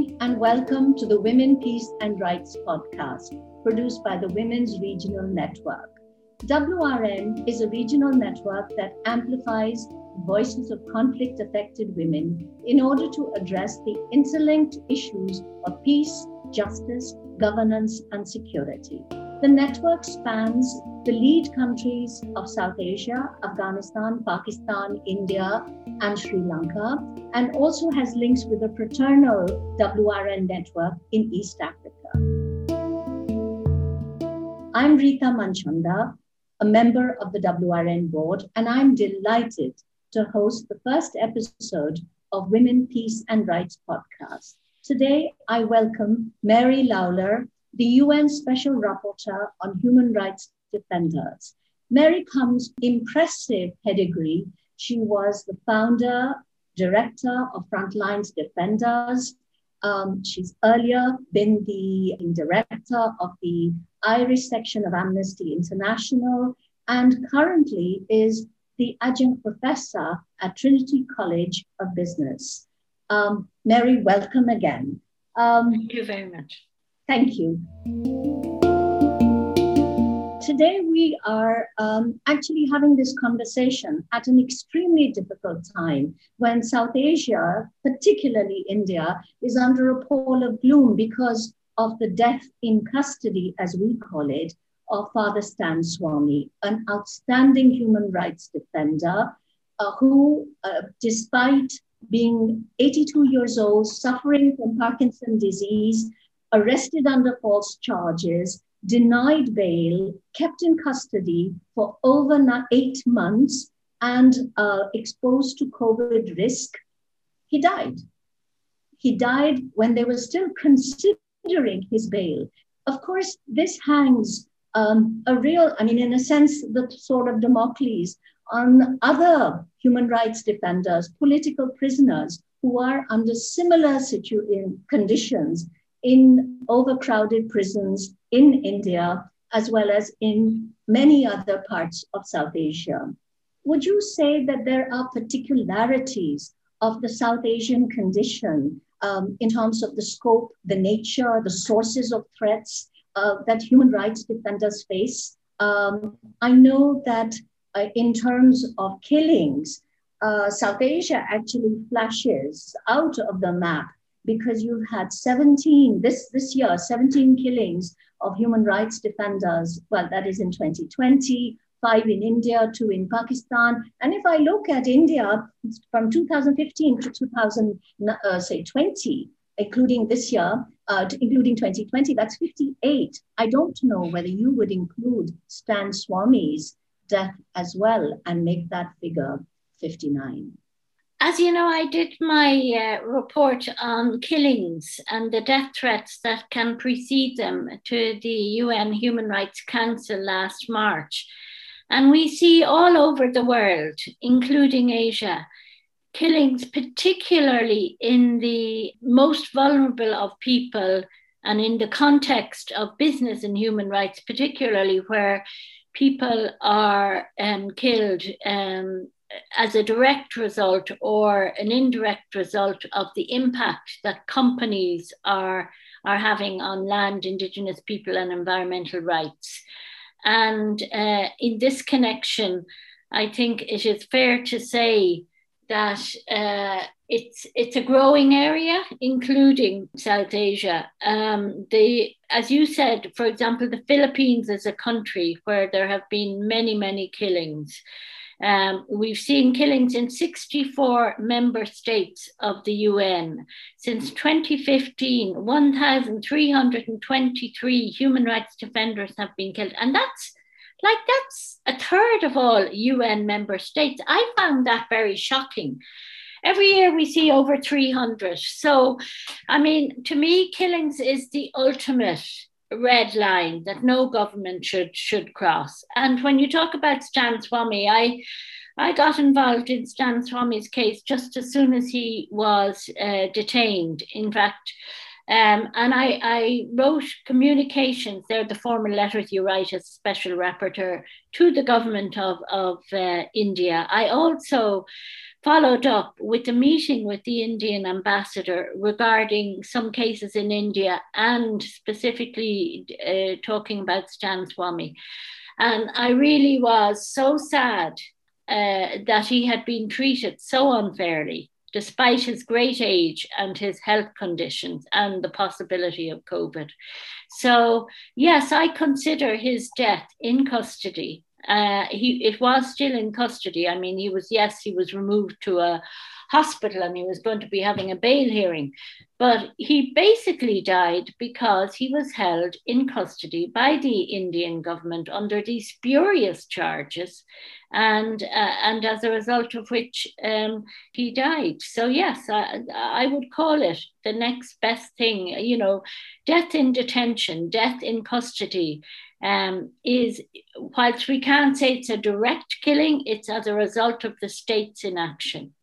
morning and welcome to the Women, Peace and Rights podcast, produced by the Women's Regional Network. WRN is a regional network that amplifies voices of conflict-affected women in order to address the interlinked issues of peace, justice, governance, and security. The network spans the lead countries of South Asia, Afghanistan, Pakistan, India, and Sri Lanka, and also has links with the fraternal WRN network in East Africa. I'm Rita Manchanda, a member of the WRN board, and I'm delighted to host the first episode of Women, Peace and Rights podcast. Today, I welcome Mary Lawler, the UN Special Rapporteur on Human Rights Defenders. Mary comes impressive pedigree. She was the founder, director of Frontlines Defenders. She's earlier been the director of the Irish section of Amnesty International and currently is the adjunct professor at Trinity College of Business. Mary, welcome again. Thank you very much. Thank you. Today we are actually having this conversation at an extremely difficult time when South Asia, particularly India, is under a pall of gloom because of the death in custody, as we call it, of Father Stan Swamy, an outstanding human rights defender who, despite being 82 years old, suffering from Parkinson's disease, arrested under false charges, denied bail, kept in custody for over 8 months, and exposed to COVID risk, he died. He died when they were still considering his bail. Of course, this hangs in a sense, the sword of Damocles on other human rights defenders, political prisoners who are under similar conditions in overcrowded prisons in India, as well as in many other parts of South Asia. Would you say that there are particularities of the South Asian condition in terms of the scope, the nature, the sources of threats that human rights defenders face? I know that in terms of killings, South Asia actually flashes out of the map because you've had 17 killings of human rights defenders. Well, that is in 2020, 5 in India, 2 in Pakistan. And if I look at India from 2015 to 2020, including this year, including 2020, that's 58. I don't know whether you would include Stan Swamy's death as well and make that figure 59. As you know, I did my report on killings and the death threats that can precede them to the UN Human Rights Council last March. And we see all over the world, including Asia, killings, particularly in the most vulnerable of people and in the context of business and human rights, particularly where people are killed as a direct result or an indirect result of the impact that companies are having on land, Indigenous people and environmental rights. And in this connection, I think it is fair to say that it's a growing area, including South Asia. As you said, for example, the Philippines is a country where there have been many, many killings. We've seen killings in 64 member states of the UN. Since 2015, 1,323 human rights defenders have been killed. And that's a third of all UN member states. I found that very shocking. Every year we see over 300. So, I mean, to me, killings is the ultimate red line that no government should cross. And when you talk about Stan Swamy, I got involved in Stan Swamy's case just as soon as he was detained. In fact, and I wrote communications, they're the formal letters you write as special rapporteur to the government of India. I also followed up with a meeting with the Indian ambassador regarding some cases in India and specifically talking about Stan Swamy. And I really was so sad that he had been treated so unfairly, despite his great age and his health conditions and the possibility of COVID. So, yes, I consider his death in custody. It was still in custody. I mean, he was removed to a hospital and he was going to be having a bail hearing. But he basically died because he was held in custody by the Indian government under these spurious charges, and as a result of which he died. So yes, I would call it the next best thing. You know, death in detention, death in custody is, whilst we can't say it's a direct killing, it's as a result of the state's inaction.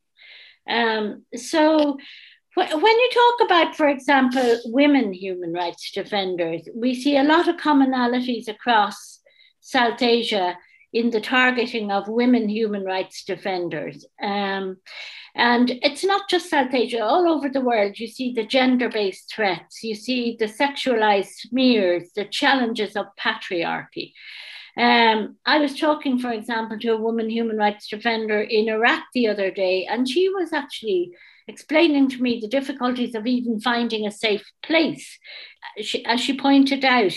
So when you talk about, for example, women human rights defenders, we see a lot of commonalities across South Asia in the targeting of women human rights defenders. And it's not just South Asia, all over the world, you see the gender-based threats, you see the sexualized smears, the challenges of patriarchy. I was talking, for example, to a woman human rights defender in Iraq the other day, and she was actually explaining to me the difficulties of even finding a safe place. As she pointed out,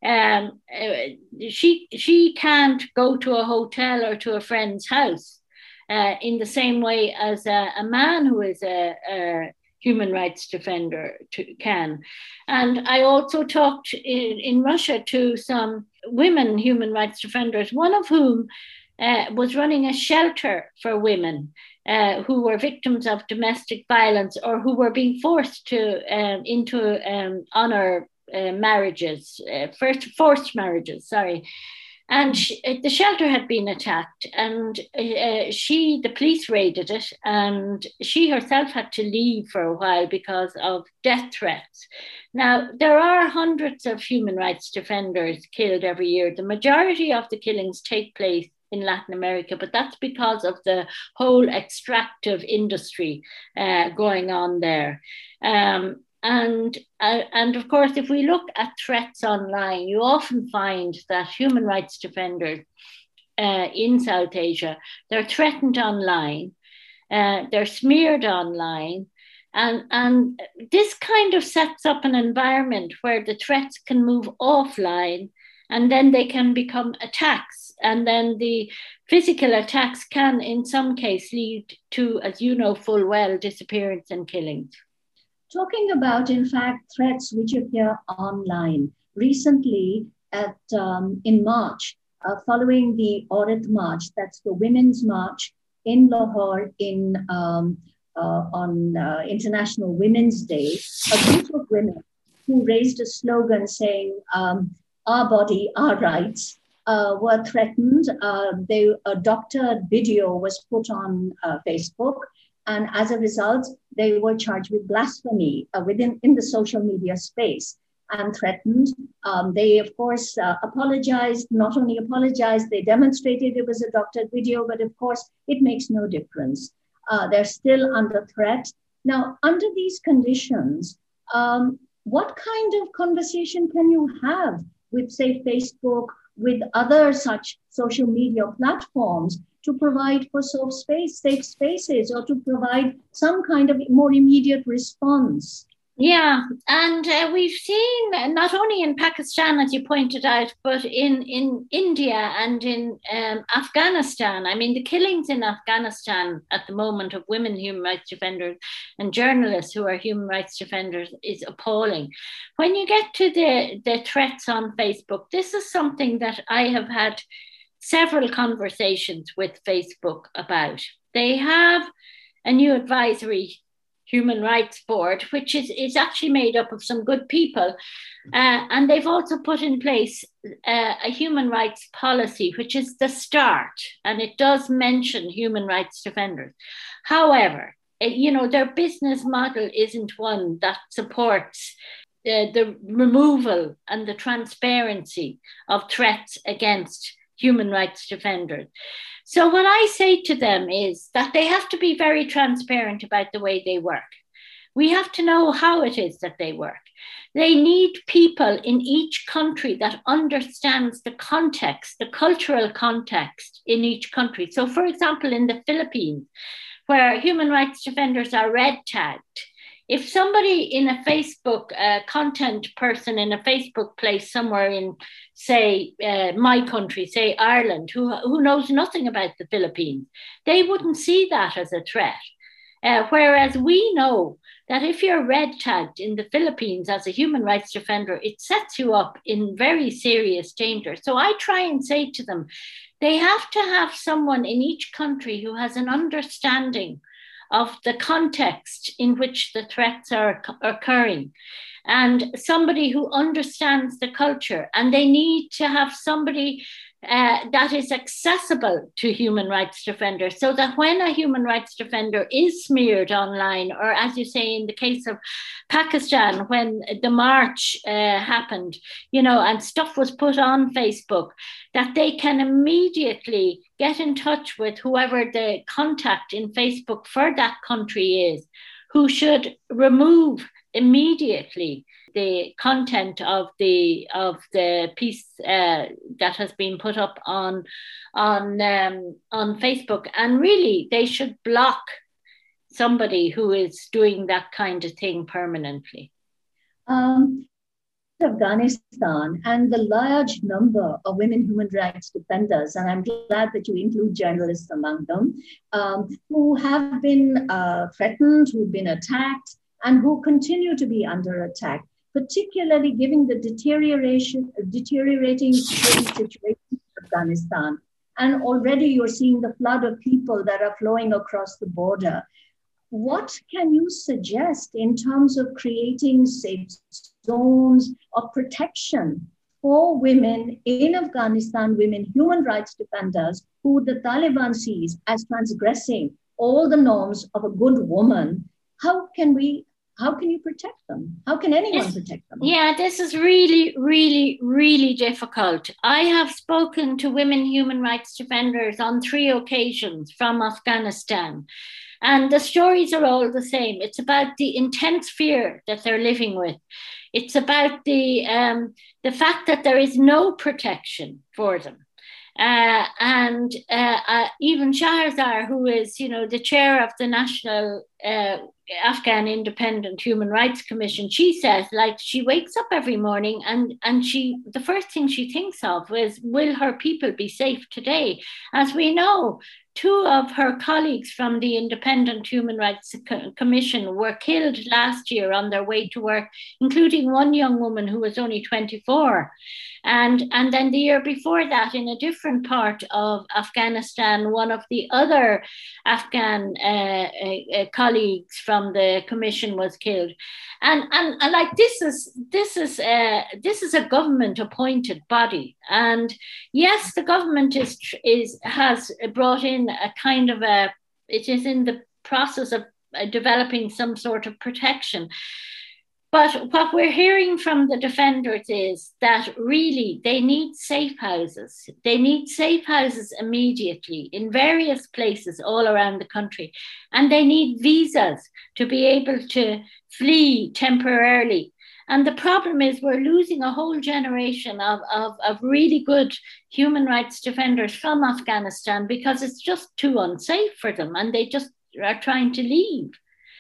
she can't go to a hotel or to a friend's house in the same way as a man who is a human rights defender can. And I also talked in Russia to some women human rights defenders, one of whom was running a shelter for women who were victims of domestic violence or who were being forced to into honor marriages, forced marriages, sorry. And the shelter had been attacked, and the police raided it, and she herself had to leave for a while because of death threats. Now, there are hundreds of human rights defenders killed every year. The majority of the killings take place in Latin America, but that's because of the whole extractive industry going on there. And of course, if we look at threats online, you often find that human rights defenders in South Asia, they're threatened online, they're smeared online, and this kind of sets up an environment where the threats can move offline and then they can become attacks. And then the physical attacks can, in some cases, lead to, as you know full well, disappearance and killings. Talking about, in fact, threats which appear online. Recently, in March, following the Aurat March, that's the Women's March in Lahore on International Women's Day, a group of women who raised a slogan saying, "Our body, our rights," were threatened. A doctored video was put on Facebook, and as a result, they were charged with blasphemy in the social media space and threatened. They, of course, apologized, not only apologized, they demonstrated it was a doctored video, but of course, it makes no difference. They're still under threat. Now, under these conditions, what kind of conversation can you have with, say, Facebook, with other such social media platforms to provide for safe spaces, or to provide some kind of more immediate response? Yeah, and we've seen not only in Pakistan, as you pointed out, but in India and in Afghanistan. I mean, the killings in Afghanistan at the moment of women human rights defenders and journalists who are human rights defenders is appalling. When you get to the threats on Facebook, this is something that I have had several conversations with Facebook about. They have a new advisory human rights board, which is actually made up of some good people. And they've also put in place a human rights policy, which is the start. And it does mention human rights defenders. However, their business model isn't one that supports the removal and the transparency of threats against human rights defenders. So what I say to them is that they have to be very transparent about the way they work. We have to know how it is that they work. They need people in each country that understands the context, the cultural context in each country. So, for example, in the Philippines, where human rights defenders are red tagged, if somebody in a Facebook content person in a Facebook place somewhere in, say, my country, say Ireland, who knows nothing about the Philippines, they wouldn't see that as a threat. Whereas we know that if you're red tagged in the Philippines as a human rights defender, it sets you up in very serious danger. So I try and say to them, they have to have someone in each country who has an understanding of the context in which the threats are occurring, and somebody who understands the culture. And they need to have somebody that is accessible to human rights defenders, so that when a human rights defender is smeared online, or as you say, in the case of Pakistan, when the march happened, and stuff was put on Facebook, that they can immediately get in touch with whoever the contact in Facebook for that country is, who should remove immediately the content of the piece that has been put up on Facebook, and really they should block somebody who is doing that kind of thing permanently. Afghanistan and the large number of women human rights defenders, and I'm glad that you include journalists among them, who have been threatened, who've been attacked, and who continue to be under attack, particularly given the deteriorating situation in Afghanistan. And already you're seeing the flood of people that are flowing across the border. What can you suggest in terms of creating safe zones of protection for women in Afghanistan, women human rights defenders who the Taliban sees as transgressing all the norms of a good woman? How can you protect them? How can anyone protect them? Yeah, this is really, really, really difficult. I have spoken to women human rights defenders on 3 occasions from Afghanistan, and the stories are all the same. It's about the intense fear that they're living with. It's about the fact that there is no protection for them. And even Shahrazar, who is, the chair of the National Afghan Independent Human Rights Commission, she says, she wakes up every morning and the first thing she thinks of is, will her people be safe today? As we know, 2 of her colleagues from the Independent Human Rights Commission were killed last year on their way to work, including one young woman who was only 24. And then the year before that, in a different part of Afghanistan, one of the other Afghan colleagues from the commission was killed. And this is a government appointed body. And yes, the government has brought in a kind of it is in the process of developing some sort of protection. But what we're hearing from the defenders is that really they need safe houses. They need safe houses immediately in various places all around the country. And they need visas to be able to flee temporarily. And the problem is we're losing a whole generation of really good human rights defenders from Afghanistan because it's just too unsafe for them and they just are trying to leave.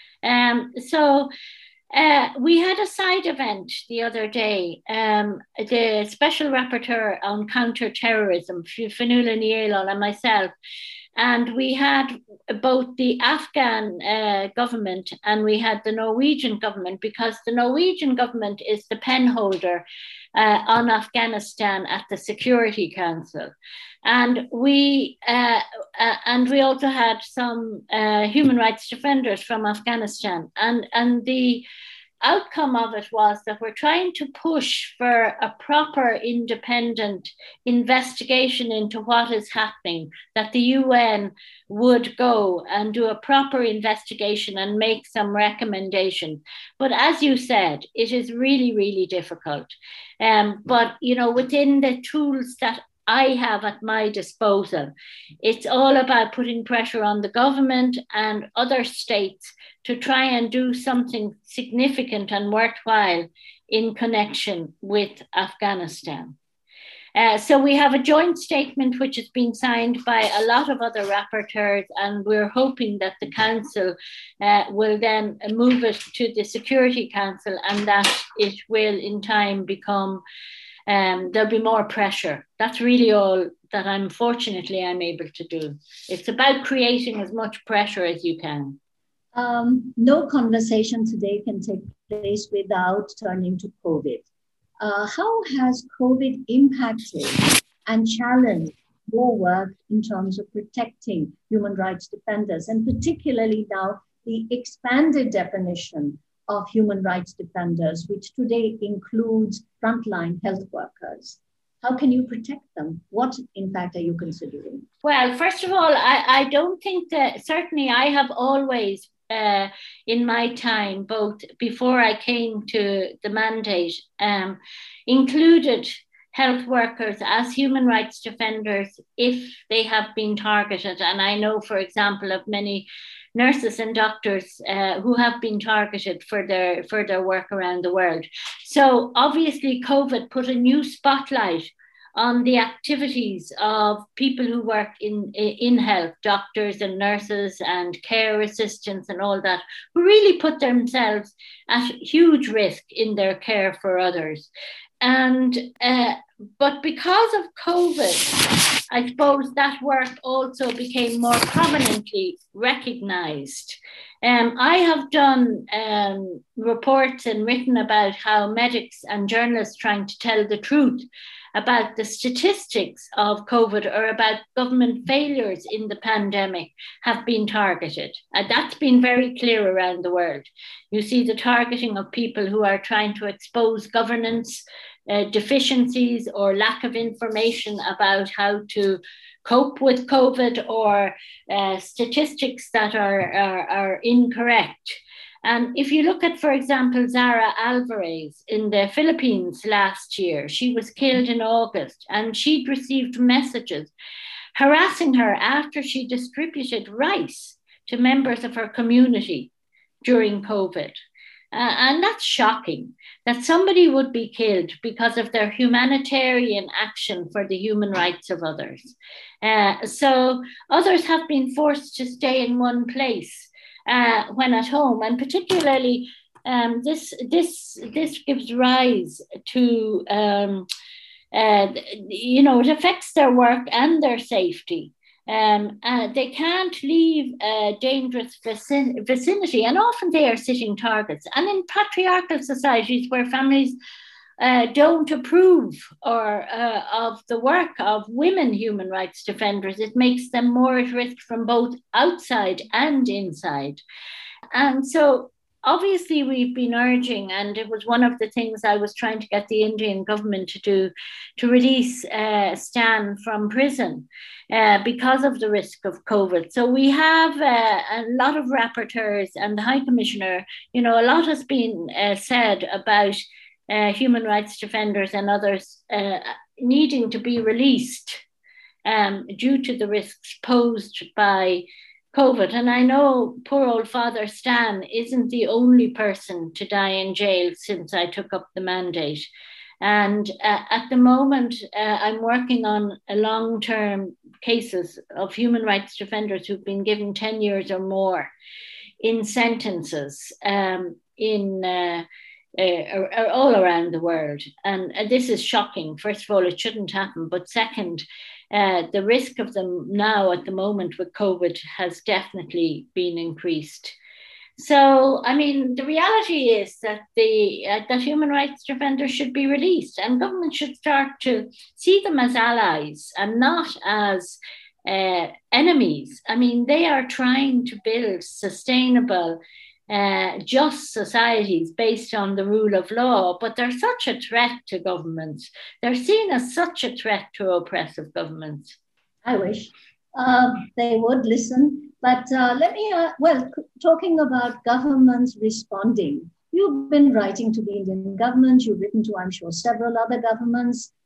We had a side event the other day. The Special Rapporteur on Counter-Terrorism, Fionnuala Ní Aoláin, and myself, and we had both the Afghan government and we had the Norwegian government, because the Norwegian government is the pen holder on Afghanistan at the Security Council. And we also had some human rights defenders from Afghanistan. And the outcome of it was that we're trying to push for a proper independent investigation into what is happening, that the UN would go and do a proper investigation and make some recommendation. But as you said, it is really, really difficult. But, within the tools that I have at my disposal. It's all about putting pressure on the government and other states to try and do something significant and worthwhile in connection with Afghanistan. So we have a joint statement which has been signed by a lot of other rapporteurs, and we're hoping that the Council will then move it to the Security Council, and that it will in time become, there'll be more pressure. That's really all that unfortunately I'm able to do. It's about creating as much pressure as you can. No conversation today can take place without turning to COVID. How has COVID impacted and challenged your work in terms of protecting human rights defenders, and particularly now the expanded definition of human rights defenders, which today includes frontline health workers? How can you protect them? What, in fact, are you considering? Well, first of all, I don't think that, certainly I have always in my time, both before I came to the mandate, included health workers as human rights defenders if they have been targeted. And I know, for example, of many nurses and doctors who have been targeted for their work around the world. So obviously COVID put a new spotlight on the activities of people who work in health, doctors and nurses and care assistants and all that, who really put themselves at huge risk in their care for others. And but because of COVID, I suppose that work also became more prominently recognized. I have done reports and written about how medics and journalists trying to tell the truth about the statistics of COVID or about government failures in the pandemic have been targeted. And that's been very clear around the world. You see the targeting of people who are trying to expose governance deficiencies or lack of information about how to cope with COVID, or statistics that are incorrect. And if you look at, for example, Zara Alvarez in the Philippines last year, she was killed in August, and she'd received messages harassing her after she distributed rice to members of her community during COVID. And that's shocking that somebody would be killed because of their humanitarian action for the human rights of others. So others have been forced to stay in one place when at home, and particularly this gives rise to it affects their work and their safety. They can't leave a dangerous vicinity, and often they are sitting targets. And in patriarchal societies where families don't approve of the work of women human rights defenders, it makes them more at risk from both outside and inside. And so obviously we've been urging, and it was one of the things I was trying to get the Indian government to do, to release Stan from prison because of the risk of COVID. So we have a lot of rapporteurs and the High Commissioner, a lot has been said about human rights defenders and others needing to be released due to the risks posed by COVID. And I know poor old Father Stan isn't the only person to die in jail since I took up the mandate. And at the moment, I'm working on a long-term cases of human rights defenders who've been given 10 years or more in sentences all around the world. And this is shocking. First of all, it shouldn't happen. But second, the risk of them now at the moment with COVID has definitely been increased. So, I mean, the reality is that that human rights defenders should be released, and government should start to see them as allies and not as enemies. I mean, they are trying to build sustainable, just societies based on the rule of law, but they're such a threat to governments. They're seen as such a threat to oppressive governments. I wish they would listen. But let me, talking about governments responding, you've been writing to the Indian government, you've written to, I'm sure, several other governments.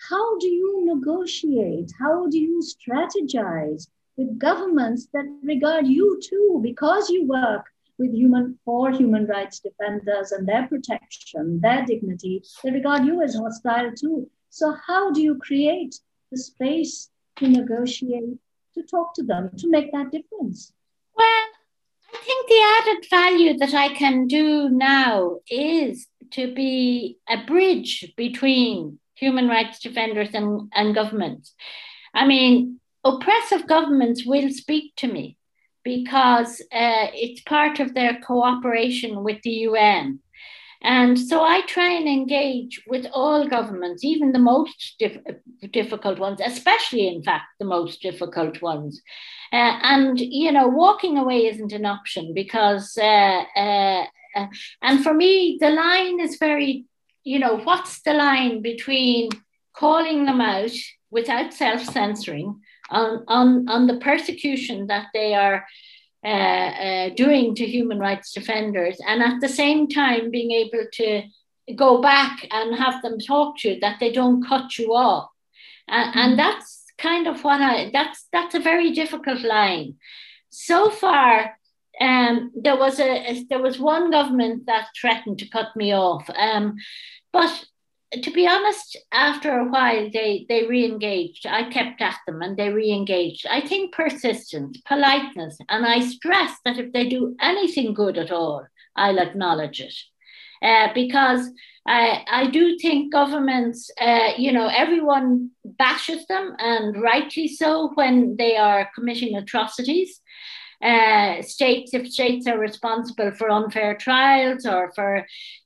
how do you negotiate? How do you strategize with governments that regard you too, because you work with human rights defenders and their protection, their dignity, they regard you as hostile too. So how do you create the space to negotiate, to talk to them, to make that difference? Well, I think the added value that I can do now is to be a bridge between human rights defenders and governments. I mean, oppressive governments will speak to me because it's part of their cooperation with the UN. And so I try and engage with all governments, even the most difficult ones, especially, in fact, the most difficult ones. And, you know, walking away isn't an option because, and for me, the line is very, you know, what's the line between calling them out without self-censoring on the persecution that they are doing to human rights defenders, and at the same time being able to go back and have them talk to you, that they don't cut you off. And that's kind of what that's a very difficult line. So far, there was one government that threatened to cut me off, but to be honest, after a while, they re-engaged. I kept at them and they re-engaged. I think persistence, politeness, and I stress that if they do anything good at all, I'll acknowledge it. Because I do think governments, you know, everyone bashes them, and rightly so, when they are committing atrocities. If states are responsible for unfair trials or for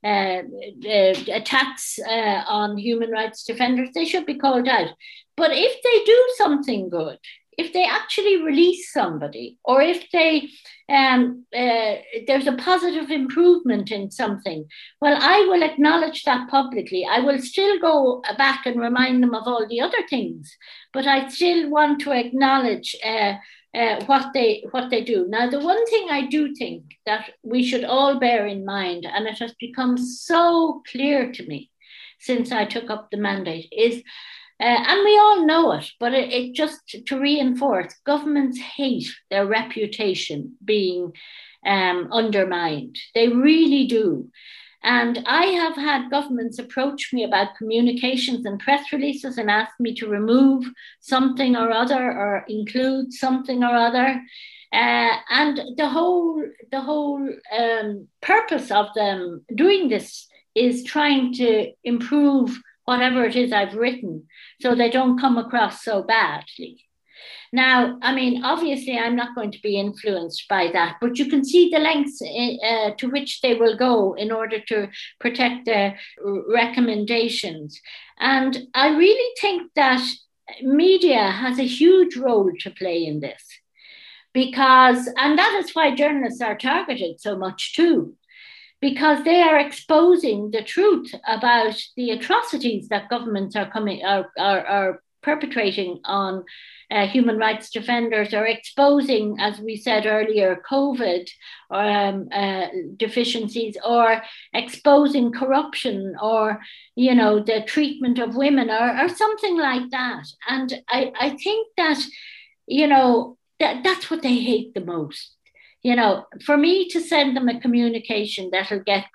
attacks on human rights defenders, they should be called out. But if they do something good, if they actually release somebody, or if they there's a positive improvement in something, well, I will acknowledge that publicly. I will still go back and remind them of all the other things, but I still want to acknowledge what they do. Now, the one thing I do think that we should all bear in mind, and it has become so clear to me since I took up the mandate, is, and we all know it, but it just to reinforce, governments hate their reputation being undermined. They really do. And I have had governments approach me about communications and press releases and ask me to remove something or other or include something or other. And the whole purpose of them doing this is trying to improve whatever it is I've written so they don't come across so badly. Now, I mean, obviously, I'm not going to be influenced by that, but you can see the lengths to which they will go in order to protect their recommendations. And I really think that media has a huge role to play in this, because, and that is why journalists are targeted so much too, because they are exposing the truth about the atrocities that governments are perpetrating on human rights defenders, or exposing, as we said earlier, COVID deficiencies, or exposing corruption, or, you know, the treatment of women, or something like that. And I think that, you know, that's what they hate the most. You know, for me to send them a communication that'll get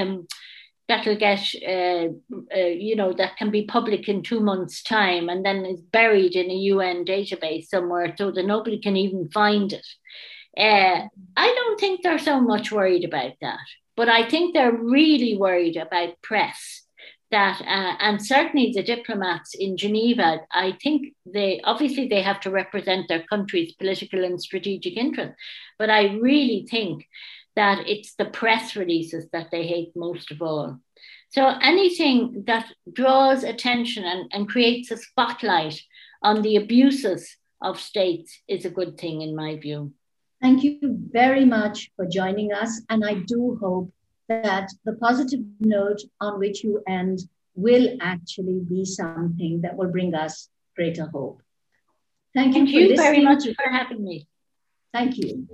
you know, that can be public in 2 months' time and then is buried in a UN database somewhere so that nobody can even find it. I don't think they're so much worried about that, but I think they're really worried about press. That and certainly the diplomats in Geneva, I think they have to represent their country's political and strategic interests, but I really think that it's the press releases that they hate most of all. So anything that draws attention and creates a spotlight on the abuses of states is a good thing, in my view. Thank you very much for joining us. And I do hope that the positive note on which you end will actually be something that will bring us greater hope. Thank you very much for having me. Thank you.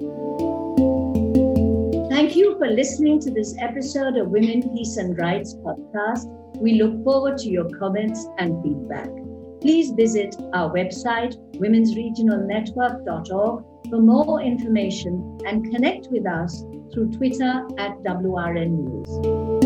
Thank you for listening to this episode of Women, Peace and Rights podcast. We look forward to your comments and feedback. Please visit our website, womensregionalnetwork.org, for more information and connect with us through Twitter @WRN News.